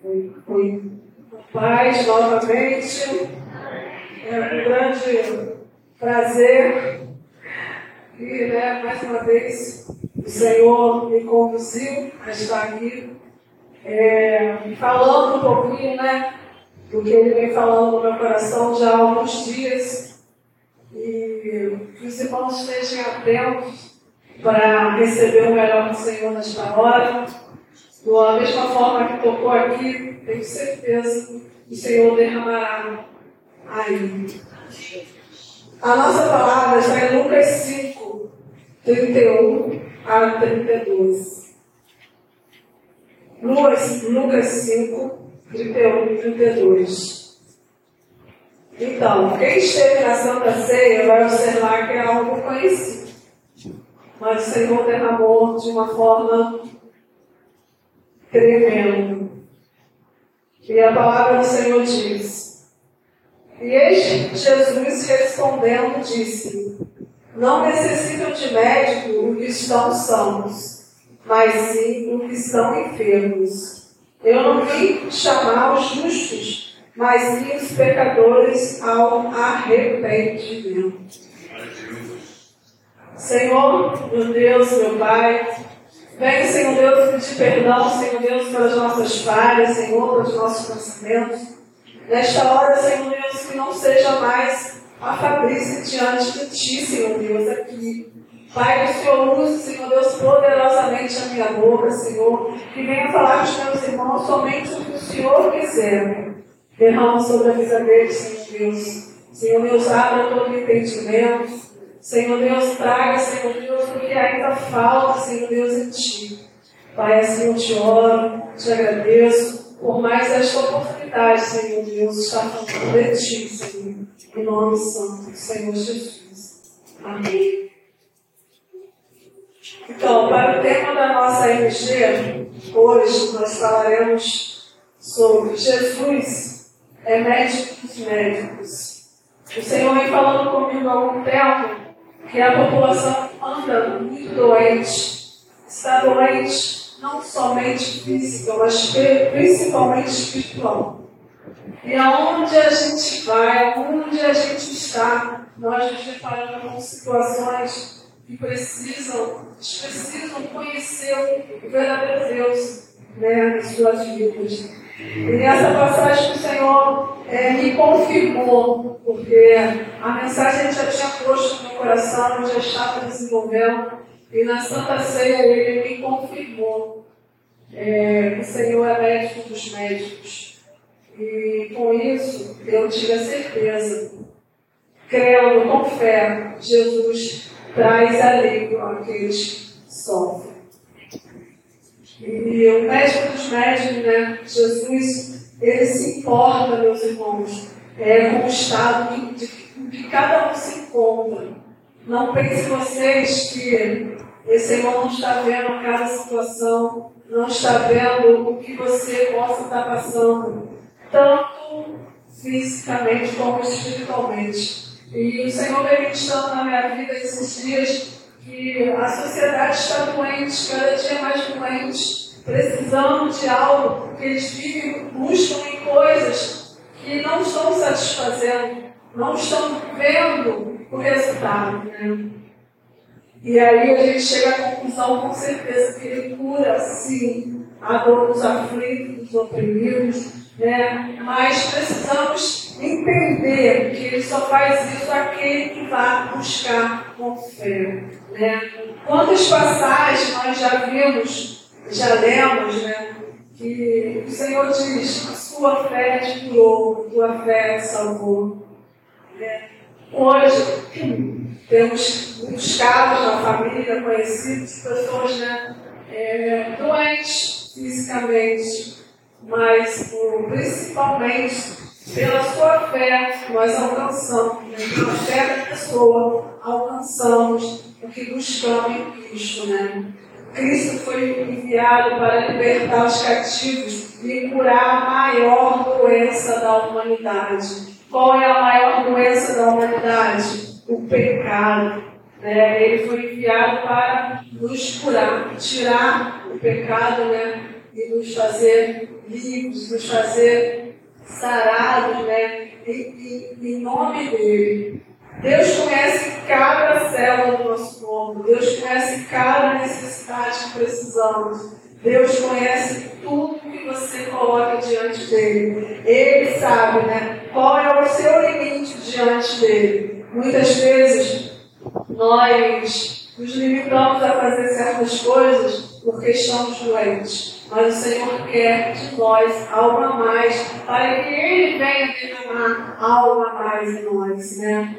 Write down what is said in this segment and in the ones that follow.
Foi. Paz, novamente. É um grande prazer. E, mais uma vez, o Senhor me conduziu a estar aqui, falando um pouquinho, do que Ele vem falando no meu coração já há alguns dias. E que os irmãos estejam atentos para receber o melhor do Senhor nesta hora. Da mesma forma que tocou aqui, tenho certeza que o Senhor derramará aí. A nossa palavra está em Lucas 5, 31 a 32. Lucas 5, 31 e 32. Então, quem esteve na Santa Ceia vai observar que é algo conhecido. Mas o Senhor derramou de uma forma tremenda. E a palavra do Senhor diz: E eis Jesus respondendo disse: Não necessitam de médico os que estão sãos, mas sim os que estão enfermos. Eu não vim chamar os justos, mas sim os pecadores ao arrependimento. Senhor, meu Deus, meu Pai, venho, Senhor Deus, pedir perdão, Senhor Deus, pelas nossas falhas, Senhor, pelos nossos pensamentos. Nesta hora, Senhor Deus, que não seja mais a Fabrícia diante de Ti, Senhor Deus, aqui. Pai, que o Senhor use, Senhor Deus, poderosamente a minha boca, Senhor, que venha falar com os meus irmãos somente o que o Senhor quiser. Derrama sobre a vida deles, Senhor Deus. Senhor Deus, abra todo o entendimento. Senhor Deus, traga, Senhor Deus, o que ainda falta, Senhor Deus, em Ti. Pai, assim eu te oro, te agradeço por mais esta oportunidade, Senhor Deus, estar falando de Ti, Senhor, em nome santo do Senhor Jesus. Amém. Então, para o tema da nossa MG, hoje nós falaremos sobre Jesus é médico dos médicos. O Senhor vem falando comigo há algum tempo que a população anda muito doente, está doente não somente física, mas principalmente espiritual. E aonde a gente vai, aonde a gente está, nós nos deparamos com situações que precisam conhecer o verdadeiro Deus, nas suas vidas. E nessa passagem que o Senhor me confirmou, porque a mensagem já tinha posto no meu coração, eu já estava desenvolvendo, e na Santa Ceia Ele me confirmou que o Senhor é médico dos médicos. E com isso eu tive a certeza, crendo com fé, Jesus traz alívio àqueles que sofrem. E o médico dos médicos, Jesus, ele se importa, meus irmãos, com o estado que cada um se encontra. Não pensem vocês que esse irmão não está vendo cada situação, não está vendo o que você possa estar passando, tanto fisicamente como espiritualmente. E o Senhor vem ministrando na minha vida esses dias que a sociedade está doente, cada dia mais doente, precisando de algo, porque eles vivem, buscam em coisas que não estão satisfazendo, não estão vendo o resultado. E aí a gente chega à conclusão, com certeza, que Ele cura, sim, a dor dos aflitos, dos oprimidos, mas precisamos entender que Ele só faz isso aquele que vai buscar com fé. Quantas passagens nós já vimos, já lemos, que o Senhor diz: a sua fé te curou, a tua fé te salvou. Hoje temos muitos casos na família, conhecidos, pessoas doentes fisicamente, mas principalmente pela sua fé nós alcançamos, pela fé da pessoa alcançamos o que buscamos em Cristo. Cristo foi enviado para libertar os cativos e curar a maior doença da humanidade. Qual é a maior doença da humanidade? O pecado. Ele foi enviado para nos curar, tirar o pecado e nos fazer livres, nos fazer sarados, né? Em nome dele. Deus conhece cada célula do nosso corpo. Deus conhece cada necessidade que precisamos. Deus conhece tudo que você coloca diante dele. Ele sabe, né, qual é o seu limite diante dele. Muitas vezes nós nos limitamos a fazer certas coisas porque estamos doentes. Mas o Senhor quer de nós algo a mais, para que Ele venha derramar algo a mais em nós, né?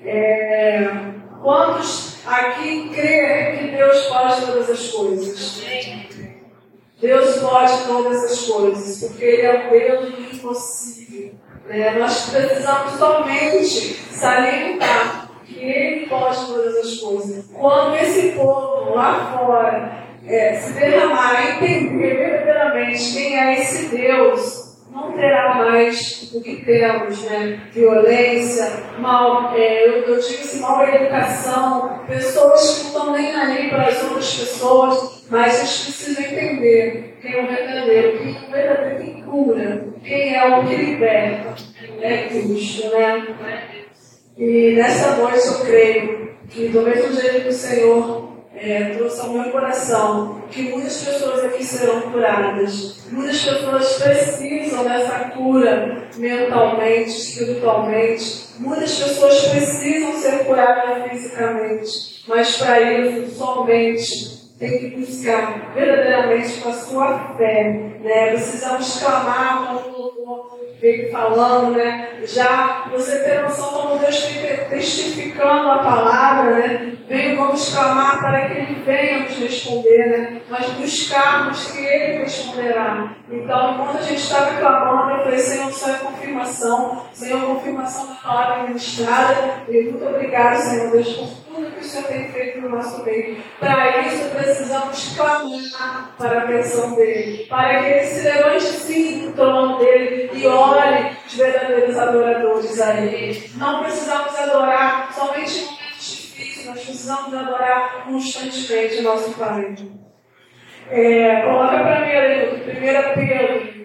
Quantos aqui creem que Deus pode todas as coisas? Deus pode todas as coisas, porque Ele é o Deus do impossível. Nós precisamos somente salientar que Ele pode todas as coisas. Quando esse povo lá fora se derramar e entender verdadeiramente quem é esse Deus, não terá mais o que temos, né? Violência, eu digo assim, mal educação, pessoas que não estão nem aí para as outras pessoas, mas eles precisam entender quem é o verdadeiro, quem cura, quem é o que liberta, é Cristo, né? E nessa noite eu creio que do mesmo jeito que o Senhor trouxe ao meu coração que muitas pessoas aqui serão curadas. Muitas pessoas precisam dessa cura mentalmente, espiritualmente. Muitas pessoas precisam ser curadas fisicamente. Mas para isso, somente tem que buscar verdadeiramente com a sua fé. Né? Precisamos clamar como o louvor veio falando, né? Já você ter noção como Deus fica testificando a palavra, né? Vamos clamar para que Ele venha nos responder, né? Mas buscarmos que Ele responderá. Então, enquanto a gente estava clamando, eu falei, Senhor, só é confirmação. Senhor, confirmação da palavra ministrada. E muito obrigado, Senhor Deus, por tudo que o Senhor tem feito no nosso meio. Para isso, precisamos clamar para a bênção dEle. Para que Ele se levante sim do trono dEle e olhe os verdadeiros adoradores a Ele. Não precisamos adorar somente em momentos difíceis, nós precisamos adorar constantemente o nosso Pai. Coloca para mim ali, 1 Pedro.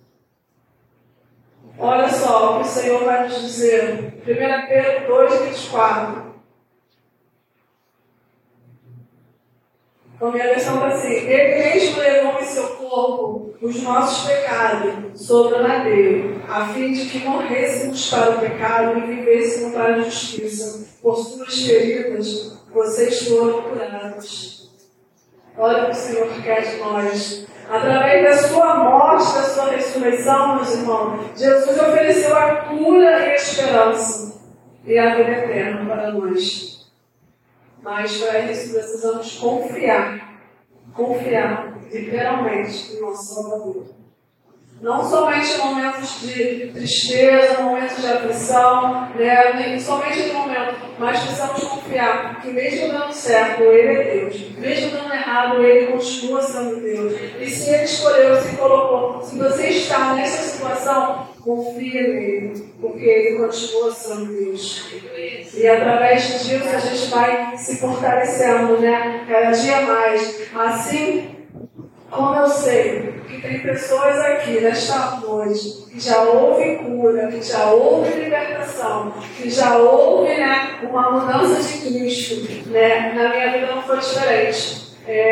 Olha só o que o Senhor vai nos dizer. 1 Pedro 2:24. Então, minha versão está assim: Ele mesmo levou em seu corpo os nossos pecados sobre o madeiro, a fim de que morrêssemos para o pecado e vivêssemos para a justiça. Por suas feridas, vocês foram curados. Olha o que o Senhor quer de nós. Através da sua morte, da sua ressurreição, meus irmãos, Jesus ofereceu a cura e a esperança e a vida eterna para nós. Mas para isso precisamos confiar literalmente no nosso Salvador. Não somente em momentos de tristeza, momentos de aflição, né? Somente em momentos, mas precisamos confiar que mesmo dando certo, Ele é Deus. Mesmo dando errado, Ele continua sendo Deus. E se Ele escolheu, se colocou, se você está nessa situação, confie nele, porque Ele continua sendo Deus. E através disso a gente vai se fortalecendo, né? Cada dia mais. Assim como eu sei que tem pessoas aqui nesta noite que já houve cura, que já houve libertação, que já houve, né, uma mudança de Cristo, né? Na minha vida não foi diferente.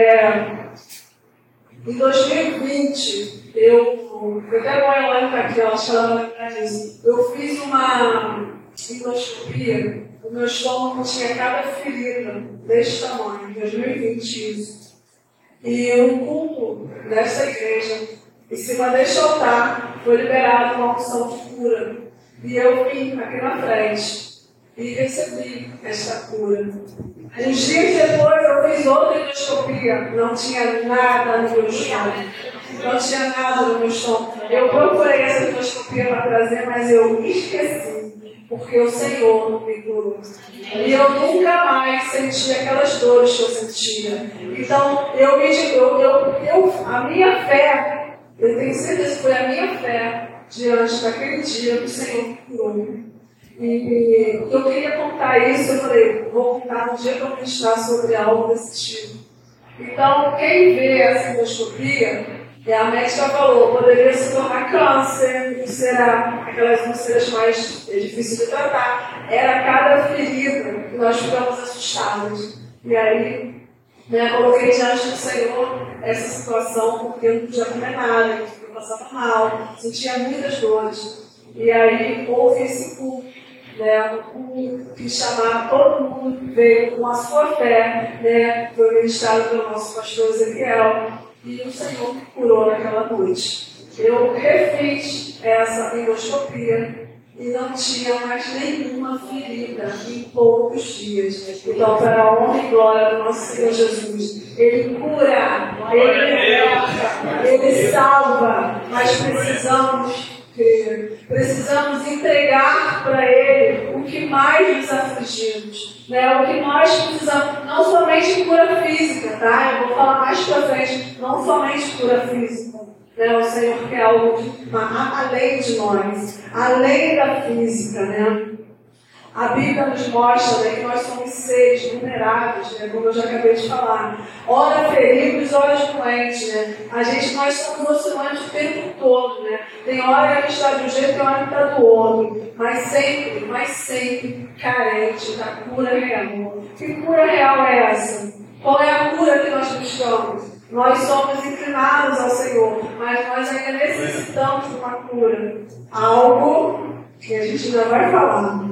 Em 2020, eu até vou olhar aqui, acho que ela vai lembrar disso. Eu fiz uma endoscopia, o meu estômago tinha cada ferida deste tamanho, em 2020 isso. E um culto dessa igreja, em cima deste altar, foi liberada uma unção de cura. E eu vim aqui na frente e recebi esta cura. Uns dias depois eu fiz outra endoscopia, não tinha nada no meu estômago. Não tinha nada no meu estômago. Eu procurei essa endoscopia para trazer, mas eu esqueci. Porque o Senhor me curou. E eu nunca mais senti aquelas dores que eu sentia. Então, a minha fé, eu tenho certeza que foi a minha fé diante daquele dia que o Senhor me curou. E eu queria contar isso, eu falei, vou contar no dia que eu ministrar sobre algo desse tipo. Então, quem vê essa endoscopia, E a médica falou, poderia se tornar câncer, úlcera, aquelas úlceras mais difíceis de tratar. Era cada ferida que nós ficamos assustados. E aí, coloquei diante do Senhor essa situação, porque eu não podia comer nada, eu passava mal, sentia muitas dores. E aí houve esse culto, um que chamava todo mundo, veio com a sua fé, foi ministrado pelo nosso pastor Ezequiel, e o Senhor me curou naquela noite. Eu refiz essa endoscopia e não tinha mais nenhuma ferida em poucos dias. Então, para a honra e glória do nosso Senhor Jesus, Ele cura, Ele liberta, Ele salva, mas precisamos entregar para Ele o que mais nos afligimos, o que mais precisamos, não somente cura física, tá? Eu vou falar mais para frente, não somente cura física. O Senhor quer algo além de nós, além da física, A Bíblia nos mostra que nós somos seres vulneráveis, como eu já acabei de falar. Ora feridos, ora doentes, nós somos oscilantes o tempo todo, Tem hora que a gente está de um jeito, tem hora que está do outro. Mas sempre carente da cura real. Que cura real é essa? Qual é a cura que nós buscamos? Nós somos inclinados ao Senhor, mas nós ainda necessitamos de uma cura. Algo que a gente ainda vai falar.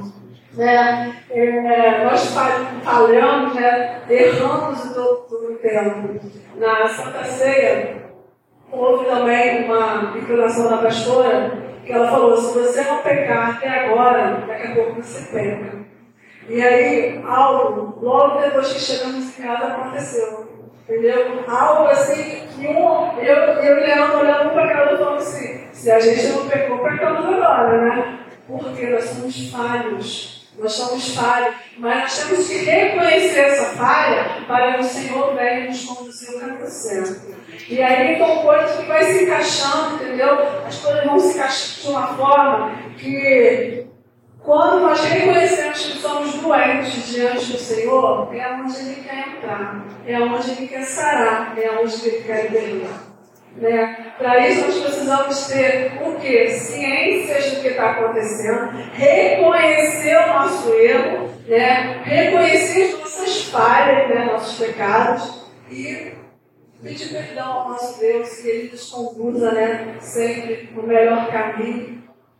Nós falhamos, erramos todo o tempo. Na Santa Ceia, houve também uma inclinação da pastora, que ela falou, se você não pecar até agora, daqui a pouco você peca. E aí, algo, logo depois que chegamos em casa, aconteceu. Entendeu? Algo assim que eu e Leandro olhando um para cada outro falando assim, se a gente não pecou, pecamos agora, Porque nós somos falhos. Mas nós temos que reconhecer essa falha para o Senhor velho nos conduzir o caminho certo. E aí então coisas que vai se encaixando, entendeu? As coisas vão se encaixando de uma forma que quando nós reconhecemos que somos doentes diante do Senhor, é onde Ele quer entrar, é onde Ele quer sarar, é onde Ele quer libertar. Para isso nós precisamos ter o quê? Ciências do que está acontecendo, reconhecer o nosso erro, reconhecer as nossas falhas, nossos pecados e pedir perdão ao nosso Deus, que Ele nos conduza sempre no melhor caminho.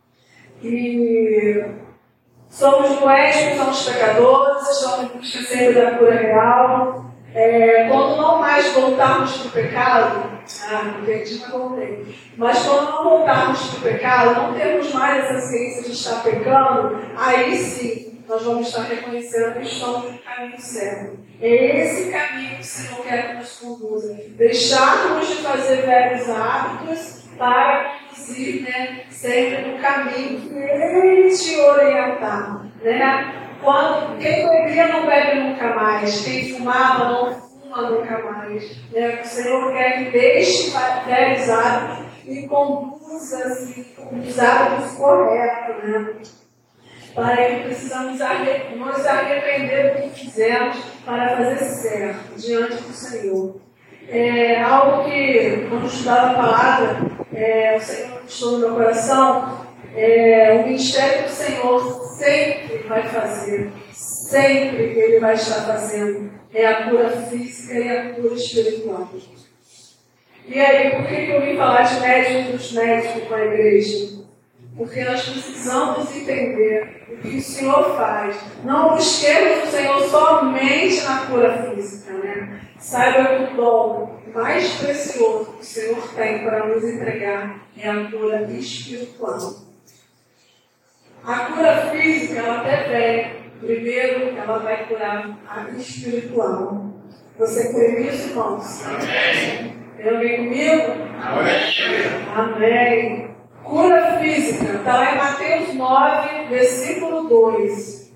E somos doentes, somos pecadores, estamos em busca sempre da cura real. Quando não mais voltarmos para o pecado, entendi, mas voltei. Mas quando não voltarmos para o pecado, não temos mais essa ciência de estar pecando, aí sim nós vamos estar reconhecendo que estamos no caminho certo. É esse caminho que o Senhor quer que nos conduza. Deixarmos de fazer velhos hábitos para conduzir sempre no caminho que Ele te orientar. Quem bebia não bebe nunca mais, quem fumava não fuma nunca mais. O Senhor quer que deixe velhos hábitos e conduza os hábitos corretos. Para que precisamos nos arrepender do que fizemos para fazer certo diante do Senhor. Algo que, quando estudava a palavra, o Senhor puxou no meu coração, o ministério do Senhor sempre vai fazer, sempre Ele vai estar fazendo, é a cura física e a cura espiritual. E aí, por que eu vim falar de médicos dos médicos com a igreja? Porque nós precisamos entender o que o Senhor faz. Não busquemos o Senhor somente na cura física, Saiba que o dom mais precioso que o Senhor tem para nos entregar é a cura espiritual. A cura física, ela até vem. Primeiro, ela vai curar a espiritual. Você crê nisso, irmãos? Amém. Tem alguém comigo? Amém. Amém. Cura física, está lá em Mateus 9, versículo 2.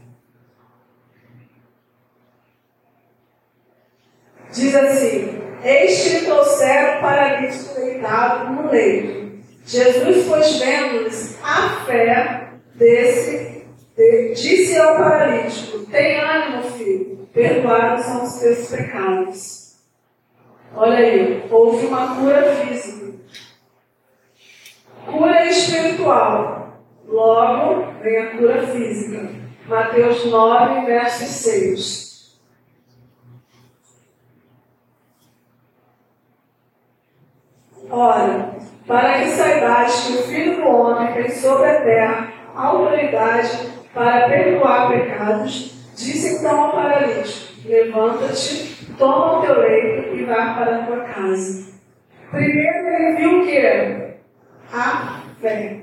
Diz assim: eis que lhe trouxeram um paralítico deitado no leito. Jesus, pois, vendo-lhes a fé disse ao paralítico: tem ânimo, filho, perdoados são os teus pecados. Olha aí, houve uma cura física. espiritual. Logo, vem a cura física. Mateus 9, verso 6. Ora, para que saibais que o Filho do Homem tem sobre a terra autoridade para perdoar pecados, disse então ao paralítico: levanta-te, toma o teu leito e vá para a tua casa. Primeiro ele viu o que? A fé.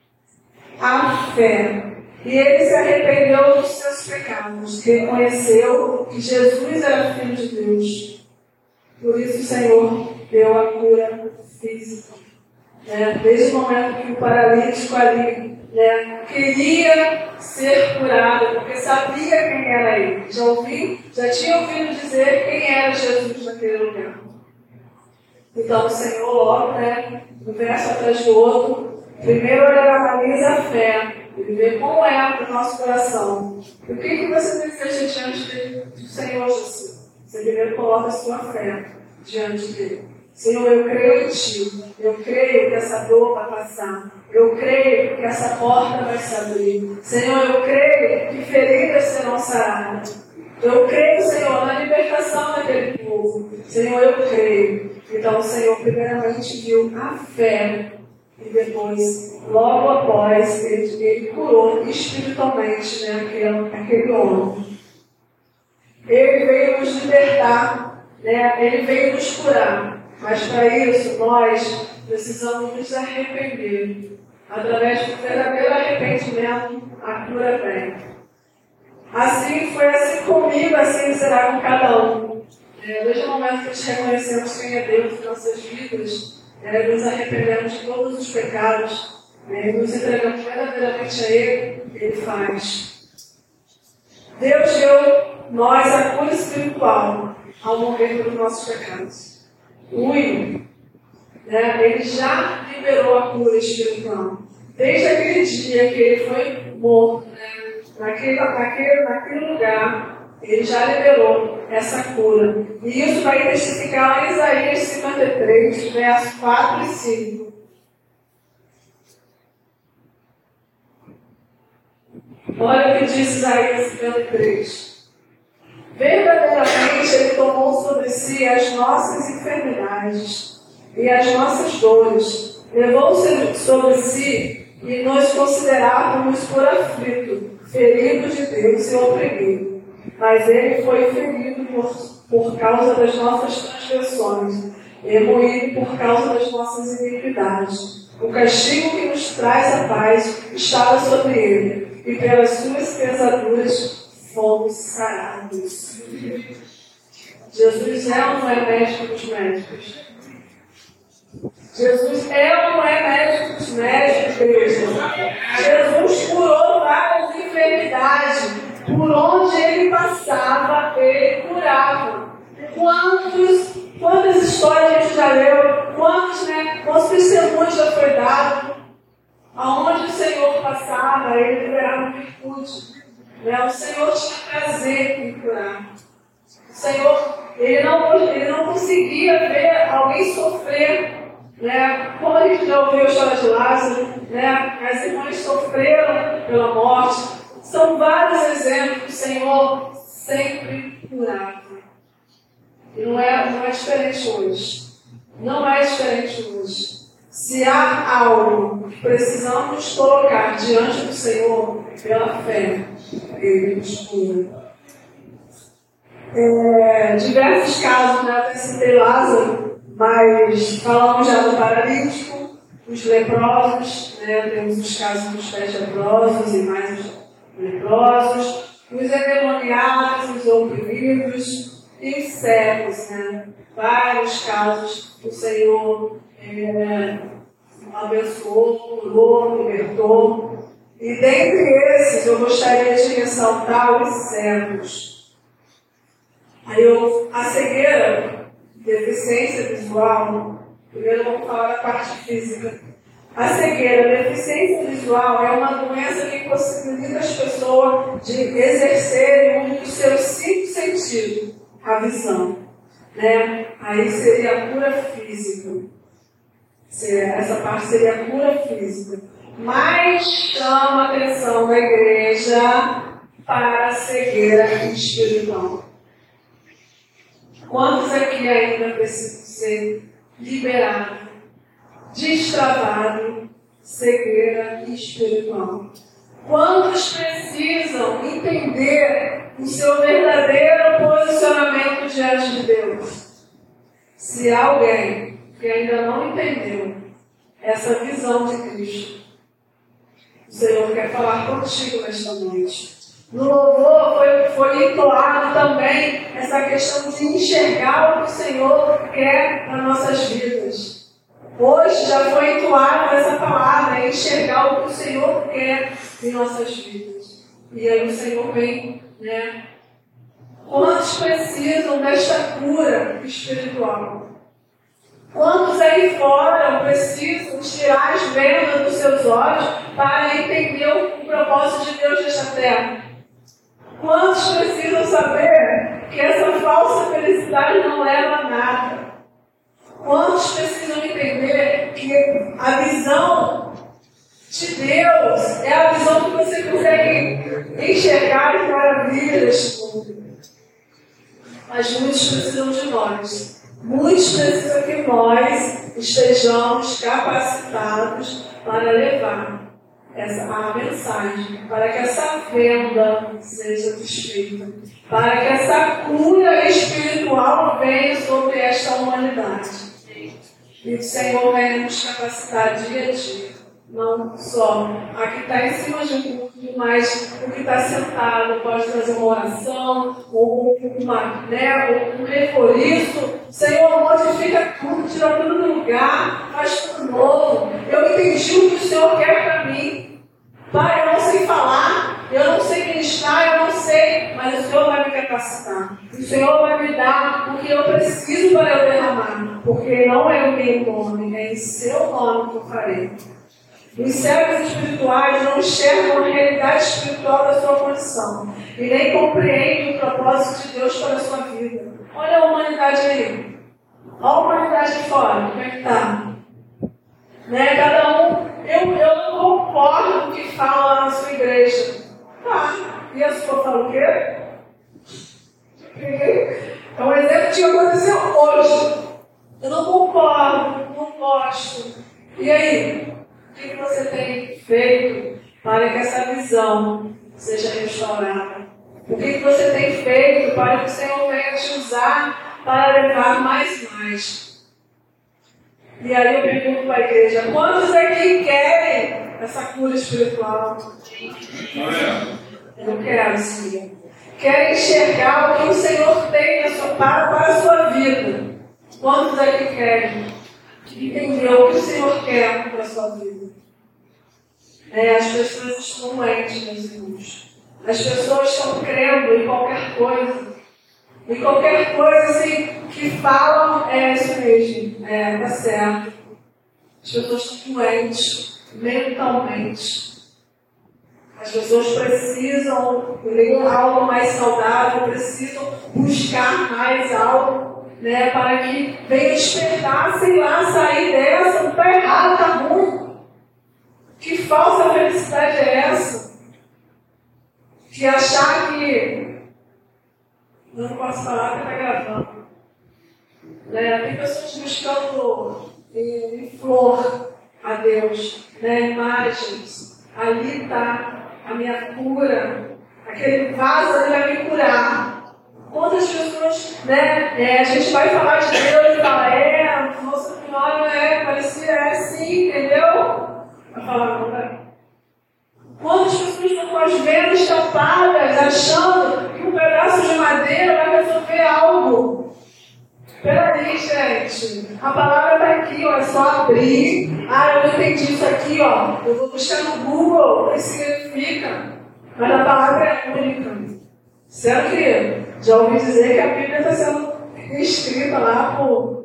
A fé. E ele se arrependeu dos seus pecados, reconheceu que Jesus era Filho de Deus. Por isso o Senhor deu a cura física. Desde o momento que o paralítico ali queria ser curado, porque sabia quem era ele. Já tinha ouvido dizer quem era Jesus naquele lugar. Então o Senhor logo, um verso atrás do outro, primeiro ele analisa a fé, ele vê como é o nosso coração. E o que você deseja diante do Senhor Jesus? Você primeiro coloca a sua fé diante dele. Senhor, eu creio em Ti. Eu creio que essa dor vai passar. Eu creio que essa porta vai se abrir. Senhor, eu creio que feridas serão saradas. Eu creio, Senhor, na libertação daquele povo. Senhor, eu creio. Então o Senhor primeiramente viu a fé. E depois, logo após, ele curou espiritualmente aquele homem. Ele veio nos libertar. Ele veio nos curar. Mas para isso, nós precisamos nos arrepender. Através do verdadeiro arrependimento, a cura vem. Assim foi assim comigo, assim será com cada um. Desde o momento que nós reconhecemos quem é Deus em nossas vidas, nos arrependemos de todos os pecados, nos entregamos verdadeiramente a Ele faz. Deus deu nós a cura espiritual ao morrer pelos nossos pecados. Ele já liberou a cura espiritual. Desde aquele dia que ele foi morto, naquele lugar, ele já liberou essa cura. E isso vai testificar em Isaías 53, versos 4 e 5. Olha o que diz Isaías 53. Verdadeiramente Ele tomou sobre si as nossas enfermidades e as nossas dores. Levou sobre si e nos considerávamos por aflito, ferido de Deus e oprimido. Mas Ele foi ferido por causa das nossas transgressões e moído por causa das nossas iniquidades. O castigo que nos traz a paz estava sobre Ele, e pelas suas pesaduras fomos sarados. Jesus é ou não é médico dos médicos? Jesus é ou não é médico dos médicos, igreja? Jesus curou várias enfermidades. Por onde Ele passava, Ele curava. Quantas histórias a gente já leu? Quantos testemunhos já foi dado? Aonde o Senhor passava, Ele liberava virtude. O Senhor tinha prazer em curar. O Senhor, Ele não conseguia ver alguém sofrer. Como a gente já ouviu a história de Lázaro, as irmãs sofreram pela morte. São vários exemplos que o Senhor sempre curava. E não é diferente hoje. Não é diferente hoje. Se há algo que precisamos colocar diante do Senhor, pela fé, Ele nos cura. Diversos casos, até citei Lázaro, mas falamos já do paralítico, os leprosos, temos os casos dos 10 leprosos e mais os leprosos, os endemoniados, os oprimidos e os cegos, vários casos que o Senhor abençoou, curou, libertou. E dentre esses eu gostaria de ressaltar os cegos. A cegueira, deficiência visual, primeiro vamos falar da parte física. A cegueira, deficiência visual, é uma doença que impossibilita as pessoas de exercerem um dos seus 5 sentidos, a visão. Aí seria a cura física. Essa parte seria a cura física. mais chama a atenção da igreja para a cegueira espiritual. Quantos aqui ainda precisam ser liberados, destravado, cegueira espiritual? Quantos precisam entender o seu verdadeiro posicionamento diante de Deus? Se há alguém que ainda não entendeu essa visão de Cristo, o Senhor quer falar contigo nesta noite. No louvor foi entoado também essa questão de enxergar o que o Senhor quer nas nossas vidas. Hoje já foi entoada essa palavra, enxergar o que o Senhor quer em nossas vidas. E aí o Senhor vem, Quantos precisam desta cura espiritual? Quantos aí fora precisam tirar as vendas dos seus olhos para entender o propósito de Deus nesta terra? Quantos precisam saber que essa falsa felicidade não leva a nada? Quantos precisam entender que a visão de Deus é a visão que você consegue enxergar as maravilhas deste mundo? Mas muitos precisam de nós. Muitos precisam que nós estejamos capacitados para levar a mensagem, para que essa venda seja desfeita, para que essa cura espiritual venha sobre esta humanidade. E o Senhor venha nos capacitar dia a dia. Não só a que está em cima de um púlpito, mas o que está sentado pode trazer uma oração, ou um reforiço. Senhor, modifica tudo, tira tudo do lugar, faz tudo novo. Eu entendi o que o Senhor quer para mim. Pai, eu não sei falar, eu não sei ministrar, eu não sei, mas o Senhor vai me capacitar. O Senhor vai me dar o que eu preciso para eu derramar, porque não é o meu nome, é em seu nome que eu farei. Os cegos espirituais não enxergam a realidade espiritual da sua condição e nem compreendem o propósito de Deus para a sua vida. Olha a humanidade aí. Olha a humanidade de fora, como é que está? Cada um, eu não concordo com o que fala lá na sua igreja. E a sua fala o quê? É um exemplo que aconteceu hoje. Eu não concordo, não gosto. E aí? O que você tem feito para que essa visão seja restaurada? O que você tem feito para que o Senhor venha te usar para levar mais? E aí eu pergunto para a igreja, quantos aqui querem essa cura espiritual? Eu quero, sim. Querem enxergar o que o Senhor tem para a sua vida? Quantos aqui querem entender o que o Senhor quer para a sua vida? As pessoas estão doentes, meus irmãos. As pessoas estão crendo em qualquer coisa. Em qualquer coisa assim, que falam, é isso mesmo, tá certo. As pessoas estão doentes, mentalmente. As pessoas precisam ler algo mais saudável, precisam buscar mais algo, para que venha despertar, sei lá, sair dessa, não está errado, está ruim. Que falsa felicidade é essa? De achar que... Não posso falar porque está gravando. Tem pessoas buscando em flor a Deus, imagens. Ali está a minha cura. Aquele vaso ali vai me curar. Quantas pessoas, a gente vai falar de Deus e fala, Nossa Senhora, parecia assim, entendeu? Vai falar, não vai. Quantas pessoas estão com as vendas tapadas, achando que um pedaço de madeira vai resolver algo? Peraí, gente. A palavra está aqui, é só abrir. Eu não entendi isso aqui, eu vou buscar no Google o que significa. Mas a palavra é única. Certo que já ouvi dizer que a Bíblia está sendo escrita lá por...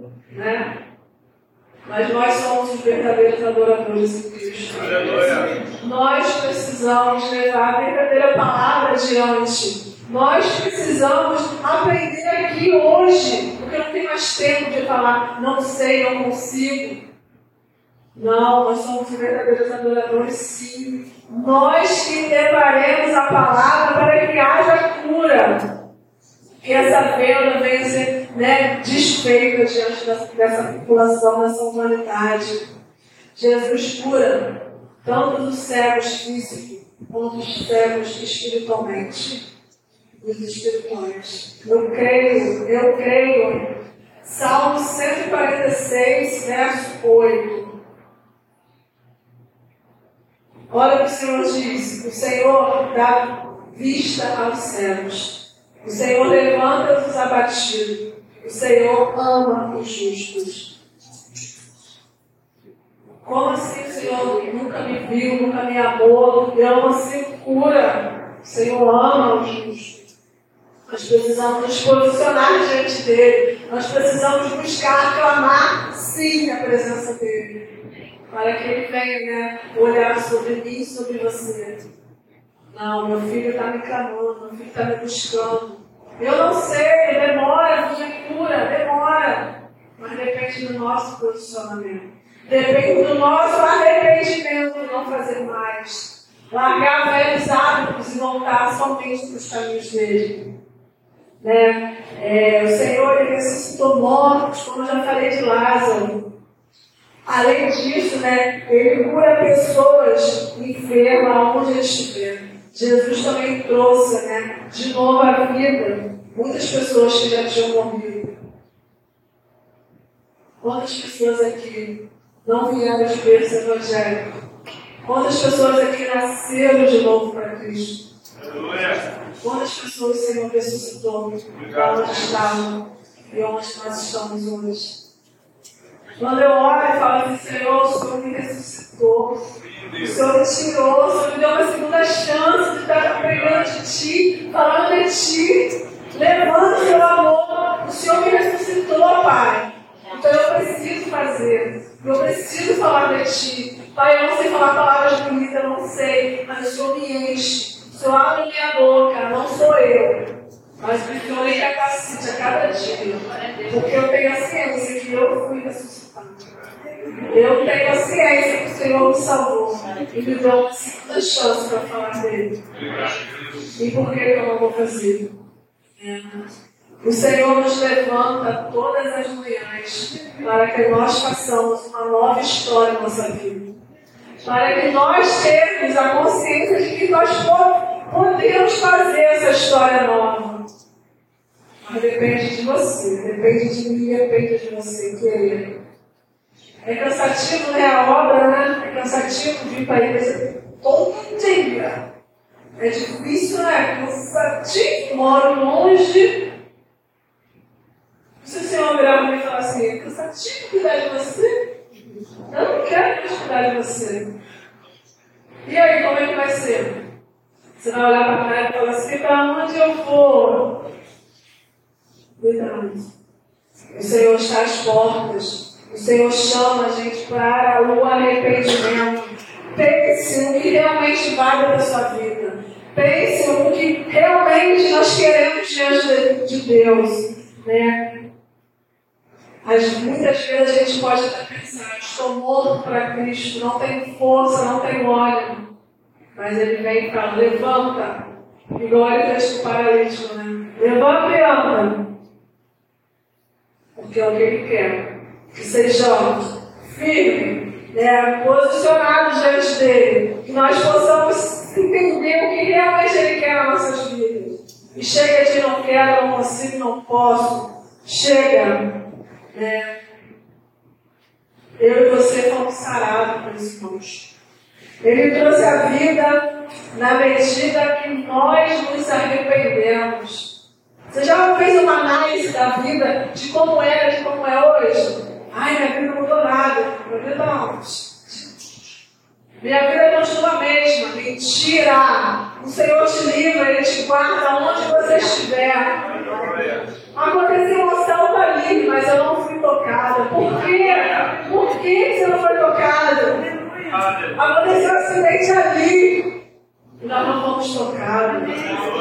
Mas nós somos os verdadeiros adoradores de Cristo. Aleluia. Nós precisamos levar a verdadeira palavra adiante. Nós precisamos aprender aqui hoje, porque não tem mais tempo de falar, não sei, não consigo. Não, nós somos verdadeiros adoradores, sim. Nós que levaremos a palavra para que haja cura. Que essa venda venha ser desfeita diante dessa população, dessa humanidade. Jesus cura tanto os cegos físicos quanto os cegos espiritualmente. Os espirituais. Eu creio. Salmo 146, verso 8. Olha o que o Senhor diz. O Senhor dá vista aos cegos. O Senhor levanta os abatidos. O Senhor ama os justos. Como assim o Senhor nunca me viu, nunca me amou? E ama assim cura. O Senhor ama os justos. Nós precisamos nos posicionar diante dele. Nós precisamos buscar, clamar, sim, a presença dele. Para que ele venha olhar sobre mim e sobre você. Não, meu filho está me clamando, meu filho está me buscando. Eu não sei, demora, minha cura, demora. Mas depende do nosso posicionamento. Depende do nosso arrependimento de não fazer mais. Largar velhos hábitos e voltar somente para os caminhos dele. O Senhor, ele ressuscitou mortos, como eu já falei de Lázaro. Além disso, ele cura pessoas enfermas onde ele estiver. Jesus também trouxe, de novo a vida muitas pessoas que já tinham morrido. Quantas pessoas aqui não vieram de berço evangélico? Quantas pessoas aqui nasceram de novo para Cristo? Quantas pessoas o Senhor ressuscitou para onde estavam e onde nós estamos hoje? Quando eu oro e falo assim, Senhor, o Senhor me ressuscitou, o Senhor me tirou, o Senhor me deu uma segunda chance de estar aprendendo de Ti, falando de Ti, levando o Seu amor. O Senhor me ressuscitou, Pai. Então eu preciso fazer, eu preciso falar de Ti. Pai, eu não sei falar palavras bonitas, eu não sei, mas o Senhor me enche. O Senhor abre minha boca, não sou eu. Mas o Senhor me capacite a cada dia. Porque eu tenho a ciência que eu fui ressuscitado. Eu tenho a ciência que o Senhor me salvou. E me deu uma segunda chance para falar dele. E por que eu não vou fazer? O Senhor nos levanta todas as manhãs para que nós façamos uma nova história na nossa vida. Para que nós tenhamos a consciência de que nós podemos fazer essa história nova. Mas depende de você, depende de mim, depende de você querer. É cansativo, a obra, É cansativo vir para a igreja todo dia. É difícil, Cansativo, moro longe. Se o Senhor virar para mim e falar assim, é cansativo cuidar de você? Eu não quero mais cuidar de você. E aí, como é que vai ser? Você vai olhar para a cara e falar assim, para onde eu vou? Cuidado. O Senhor está às portas. O Senhor chama a gente para o arrependimento. Pense no que realmente vale para a sua vida. Pense no que realmente nós queremos diante de Deus. Muitas vezes a gente pode até pensar, estou morto para Cristo, não tenho força, não tenho óleo. Mas Ele vem e fala, levanta. Igual ele fez com o paralítico, Levanta e anda. Porque é o que Ele quer. Que sejamos firmes, posicionados diante dele. Que nós possamos entender o que realmente Ele quer nas nossas vidas. E chega de não quero, não consigo, não posso. Chega. Eu e você fomos sarados pelos irmãos. Ele trouxe a vida na medida que nós nos arrependemos. Você já fez uma análise da vida, de como era, de como é hoje? Ai, minha vida não mudou nada. Minha vida não. Minha vida continua a mesma. Mentira! O Senhor te livra, Ele te guarda onde você estiver. Aconteceu um assalto ali, mas eu não fui tocada. Por quê? Por que você não foi tocada? Aconteceu um acidente ali e nós não fomos tocados.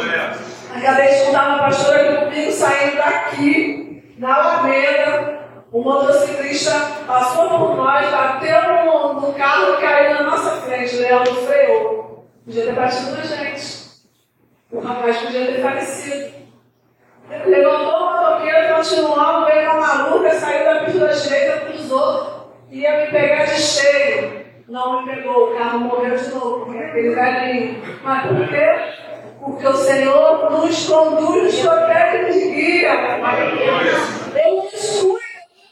Acabei de contar uma pastora aqui comigo saindo daqui, na Alameda, O motociclista passou por nós, bateu no carro e caiu na nossa frente. O Leandro freou. Podia ter batido na gente. O rapaz podia ter falecido. Ele levantou o motoqueiro, continuou, veio uma maluca, saiu da pista da direita, cruzou, ia me pegar de cheio. Não me pegou, o carro morreu de novo, porque aquele velhinho. Mas por quê? Porque o Senhor nos conduz, nos protege e nos guia. Ele nos cuida.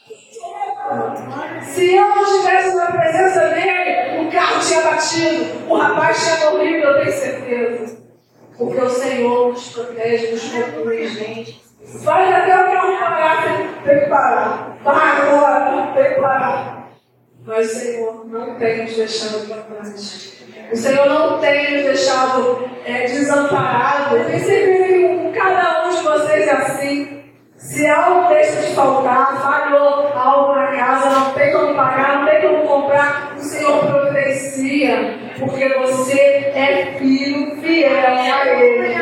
Se eu não estivesse na presença dele, o carro tinha batido, o rapaz tinha morrido, eu tenho certeza. Porque o Senhor nos protege, nos conduz, gente. Faz até o carro parar, tem que parar. Vai agora, tem que parar. Mas o Senhor não tem nos deixado para trás. O Senhor não tem nos deixado desamparados. Eu tenho certeza que com cada um de vocês é assim. Se algo deixa de faltar, falhou algo na casa, não tem como pagar, não tem como comprar, o Senhor providencia, porque você é filho fiel a Ele.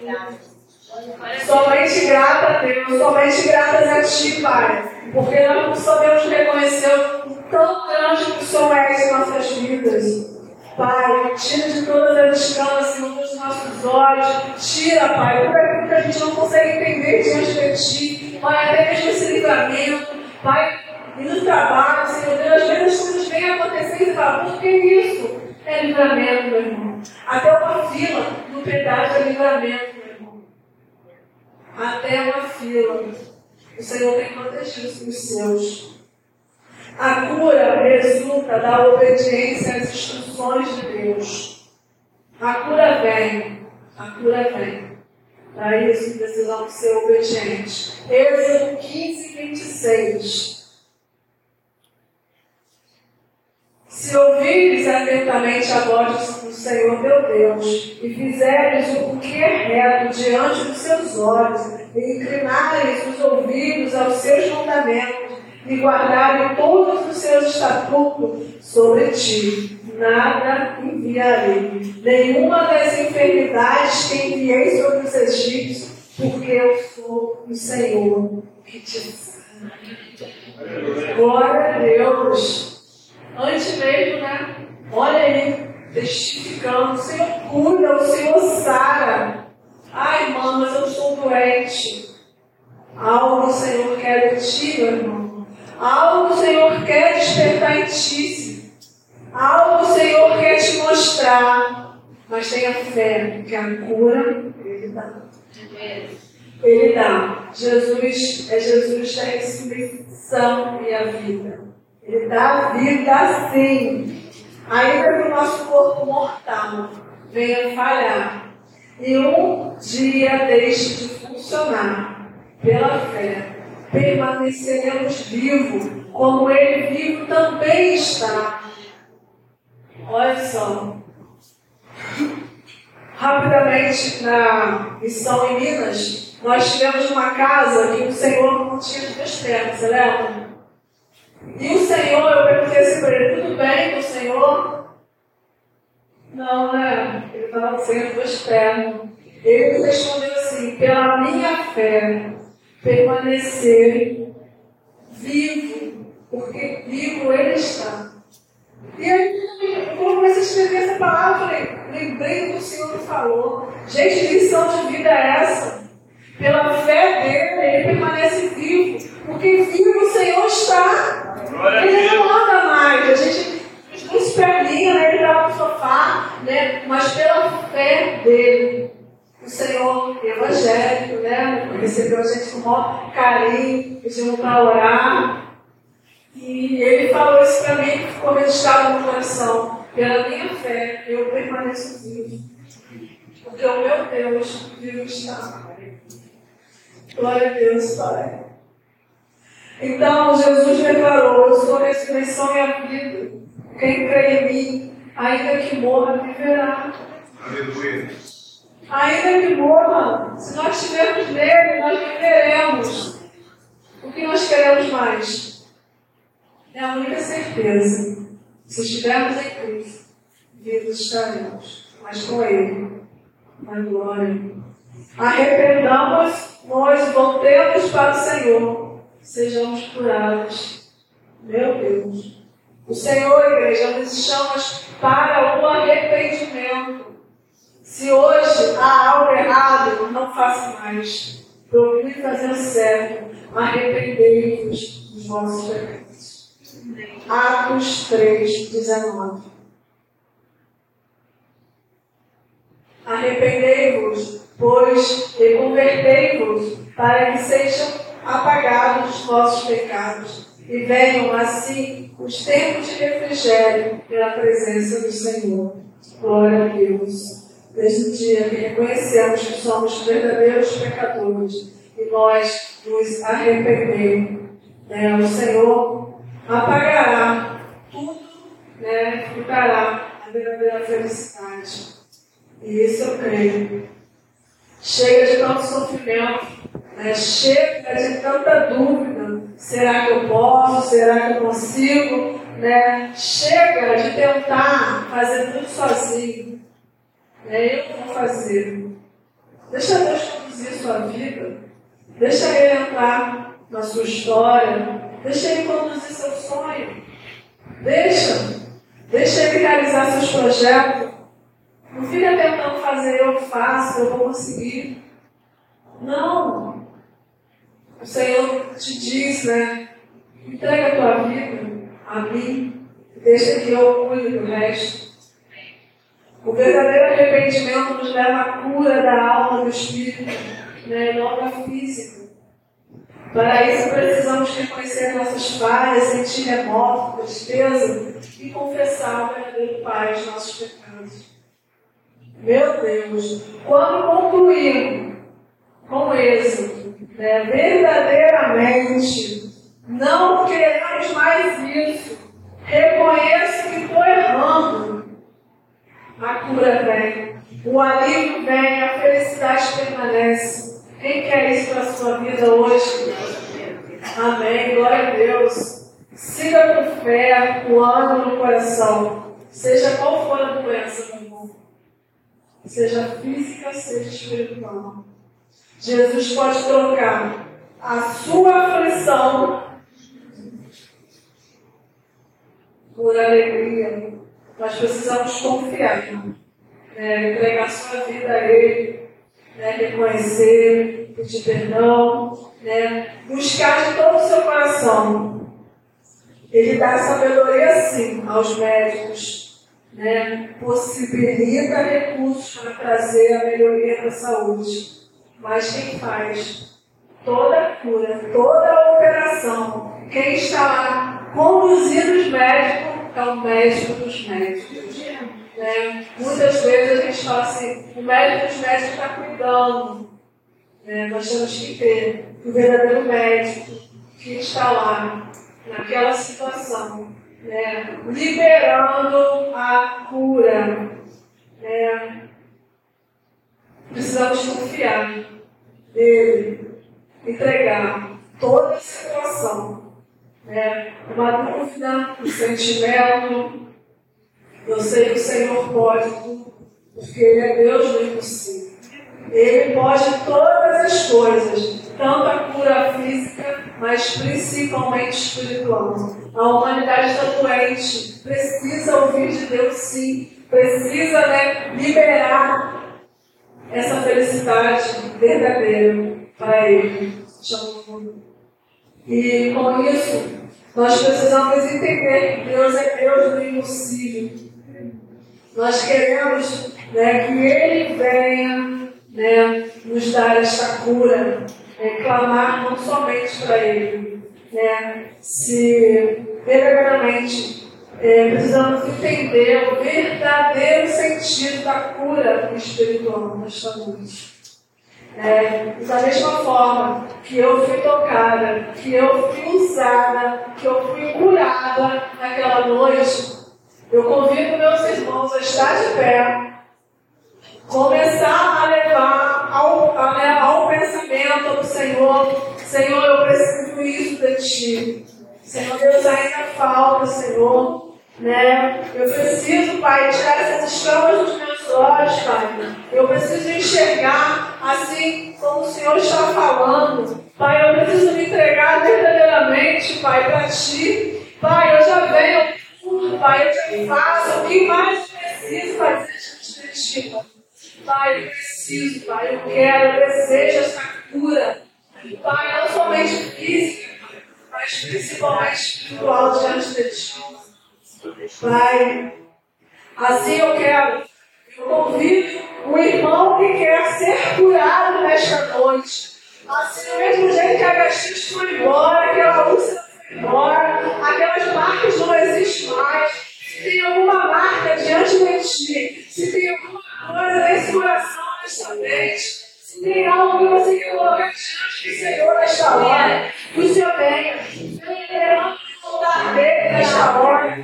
Somente grata a Deus, somente gratas a Ti, Pai, porque nós não sabemos reconhecer o tão grande que o Senhor é em nossas vidas. Pai, tira de todas as escamas, Senhor, dos nossos olhos. Tira, Pai, tudo aquilo que a gente não consegue entender diante de Ti. Pai, até mesmo esse livramento. Pai, e no trabalho, Senhor Deus, às vezes as coisas vêm acontecendo e falam, por que isso? É livramento, meu irmão. Até uma fila no pedágio é livramento, meu irmão. Até uma fila. O Senhor tem protegido os seus. A cura resulta da obediência às instruções de Deus. A cura vem. A cura vem. Para isso precisamos ser obedientes. Êxodo 15, 26. Se ouvires atentamente a voz do Senhor teu Deus, e fizeres o que é reto diante dos seus olhos, e inclinares os ouvidos aos seus mandamentos, e guardarem todos os seus estatutos sobre ti, nada enviarei. Nenhuma das enfermidades que enviei sobre os egípcios, porque eu sou o Senhor que te sana. Glória a Deus. Antes mesmo, né? Olha aí, testificando. O Senhor cura, o Senhor sara. Ai, irmã, mas eu sou doente. Algo o Senhor quer de ti, meu irmão. Algo o Senhor quer despertar em ti. Algo o Senhor quer te mostrar. Mas tenha fé que a cura Ele dá. Ele dá. Jesus é Jesus da ressurreição e a vida. Ele dá a vida sim. Ainda que o nosso corpo mortal venha falhar. E um dia deixe de funcionar pela fé. Permaneceremos vivos, como Ele vivo também está. Olha só. Rapidamente, na missão em Minas, nós tivemos uma casa que o Senhor não tinha duas pernas, você lembra? E o Senhor, eu perguntei assim para ele, tudo bem com o Senhor? Não, né? Ele estava sem duas pernas. Ele respondeu assim, pela minha fé, permanecer vivo, porque vivo Ele está. E aí eu comecei a escrever essa palavra, falei, lembrei do que o Senhor me falou. Gente, que lição de vida é essa? Pela fé dele, ele permanece vivo, porque vivo o Senhor está. Ele não anda mais, a gente não se perninha, né? Ele estava no sofá, né? Mas pela fé dele. O Senhor evangélico, né? Recebeu a gente com o maior carinho, pedimos para orar. E ele falou isso para mim, que ficou registrado no coração. Pela minha fé, eu permaneço vivo. Porque o meu Deus vivo está. Glória a Deus, Pai. Então, Jesus declarou, eu sou a ressurreição e a vida. Quem crê em mim, ainda que morra, viverá. Aleluia. Ainda que morra, se nós estivermos nele, nós viveremos. O que nós queremos mais? É a única certeza. Se estivermos em Cristo, vivos estaremos. Mas com Ele, na glória. Arrependamos, nós voltemos para o Senhor. sejamos curados. Meu Deus. O Senhor, igreja, nos chama para o arrependimento. Se hoje há algo errado, não faça mais. Procure fazer o certo. Arrependei-vos dos vossos pecados. Atos 3:19. Arrependei-vos, pois, e convertei-vos, para que sejam apagados os vossos pecados, e venham assim os tempos de refrigério pela presença do Senhor. Glória a Deus. Desde o dia que reconhecemos que somos verdadeiros pecadores e nós nos arrependemos, o Senhor apagará tudo, ficará a verdadeira felicidade. E isso eu creio. Chega de tanto sofrimento, chega de tanta dúvida. Será que eu posso? Será que eu consigo? Chega de tentar fazer tudo sozinho. Eu vou fazer. Deixa Deus conduzir a sua vida. Deixa Ele entrar na sua história. Deixa Ele conduzir seu sonho. Deixa Ele realizar seus projetos. Não fica tentando fazer, eu faço, eu vou conseguir. Não. O Senhor te diz, entrega a tua vida a mim. Deixa que eu cuide do resto. O verdadeiro arrependimento nos leva à cura da alma, do espírito, e não da física. Para isso precisamos reconhecer nossas falhas, sentir remorso, tristeza e confessar o verdadeiro Pai os nossos pecados. Meu Deus, quando concluímos com êxito, verdadeiramente, não queremos mais isso, reconheço que estou errando, a cura vem, o alívio vem, a felicidade permanece. Quem quer isso para a sua vida hoje? Amém, glória a Deus. Siga com fé, com ânimo no coração, seja qual for a doença, meu irmão. Seja física, seja espiritual. Jesus pode trocar a sua aflição por alegria. Nós precisamos confiar, entregar sua vida a Ele, reconhecer, pedir perdão, buscar de todo o seu coração. Ele dá sabedoria, sim, aos médicos. Possibilita recursos para trazer a melhoria da saúde. Mas quem faz toda a cura, toda a operação, quem está lá conduzindo os médicos, é o médico dos médicos. Muitas vezes a gente fala assim, o médico dos médicos está cuidando. Nós temos que ter o verdadeiro médico que está lá, naquela situação. Liberando a cura. Precisamos confiar nele, entregar toda a situação. Uma dúvida, um sentimento. Eu sei que o Senhor pode tudo, porque Ele é Deus do impossível. Ele pode todas as coisas, tanto a cura física, mas principalmente espiritual. A humanidade está doente, precisa ouvir de Deus, sim, precisa liberar essa felicidade verdadeira para Ele. E com isso, nós precisamos entender que Deus é Deus do impossível. Nós queremos que Ele venha nos dar esta cura, clamar não somente para Ele, se verdadeiramente precisamos entender o verdadeiro sentido da cura espiritual nesta noite. Da mesma forma que eu fui tocada, que eu fui usada, que eu fui curada naquela noite, eu convido meus irmãos a estar de pé, começar a levar ao pensamento do Senhor. Senhor, eu preciso isso de Ti. Senhor, Deus, ainda falta, Senhor. Eu preciso, Pai, tirar essas escamas dos meus olhos, Pai. Eu preciso enxergar assim como o Senhor está falando. Pai, eu preciso me entregar verdadeiramente somente, Pai, para Ti. Pai, eu já venho tudo, Pai, eu te faço. O que mais eu preciso fazer diante de Ti, Pai? Pai, eu preciso, Pai, eu quero, eu desejo essa cura. Pai, não somente física, mas principalmente espiritual diante de Ti. Pai, assim eu convido o irmão que quer ser curado nesta noite. Assim, do mesmo jeito que a gastrite foi embora, aquela úlcera foi embora, aquelas marcas não existem mais. Se tem alguma marca diante de Ti, se tem alguma coisa nesse coração, nesta mente, se tem algo que você quer colocar diante do Senhor nesta hora, que o Senhor venha levanta o lugar dele nesta hora.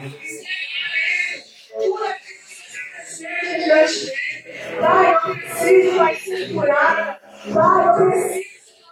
Cura seja diante dele. Pai, eu preciso, vai ser curada. Pai, eu preciso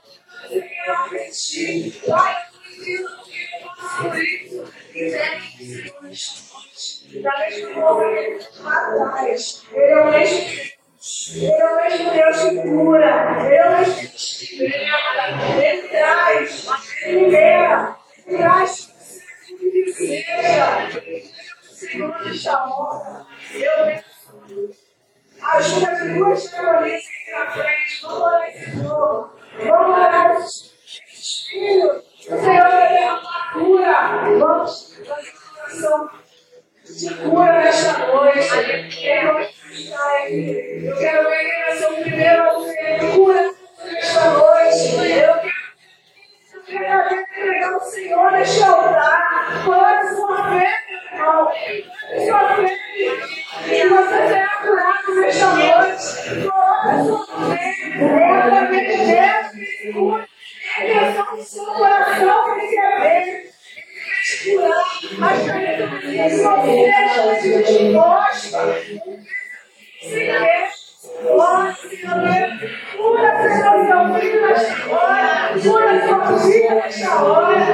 de Ti. Pai, eu preciso que eu possa por isso. E vem, Senhor, nesta noite. Da mesma forma que Ele fez lá atrás. Ele é o mesmo Deus. Ele é o mesmo Deus que cura. Ele é o mesmo Deus que liberta. Ele traz, Ele libera. Ele traz que seja. Senhor, nesta hora. Eu peço ajuda de duas famílias aqui na frente. Vamos orar esse povo. Vamos orar esses filhos. O Senhor vai derramar cura. Vamos fazer uma oração de cura nesta noite. Eu quero ver quem vai ser o primeiro a ser cura nesta noite. Eu quero entregar o Senhor neste altar. Coloque sua fé, meu irmão. Sua fé. E você será curado nesta noite. Coloque sua fé. Através de Deus, que cura. A intenção do seu coração que Ele quer ver. Ele quer te curar. Mas que sua fé esteja disposta. Se quer. Glória, Senhor. Cura, Senhor, seu filho nesta hora. Cura sua filha nesta hora.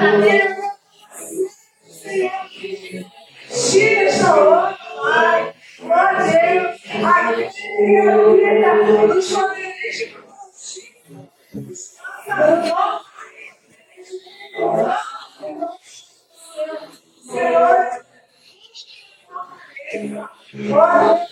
Senhor, tira esta hora, Pai. Glória a Deus. Aqui, eu queria nos poderes de contigo. Senhor, glória.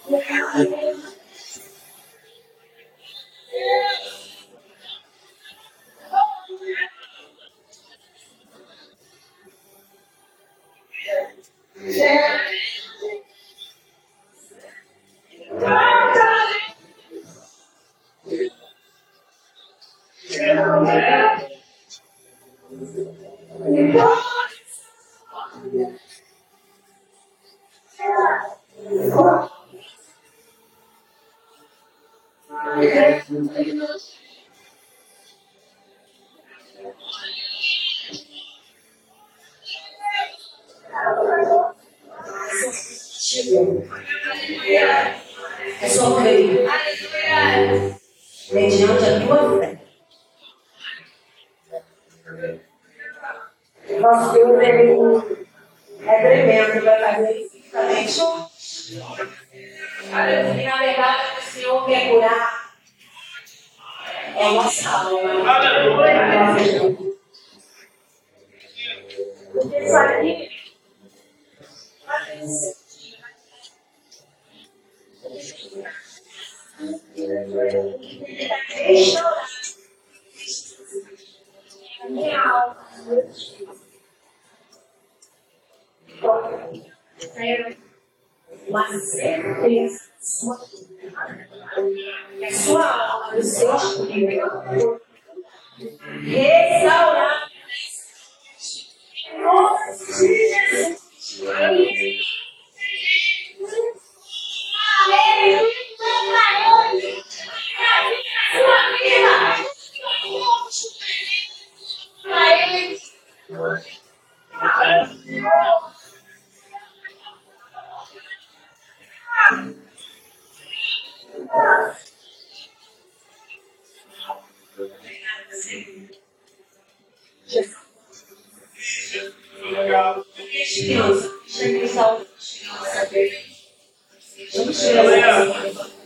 É só creio. Mediante a tua fé. Nosso Deus é tremendo, vai fazer fisicamente. E na verdade, o Senhor quer curar. É nossa alma. Aleluia. Porque isso aqui. Minha alma. Mas é sua alma, o seu espírito, restaurar em nome de Jesus. Criança, chega em saúde, vamos tirar essa.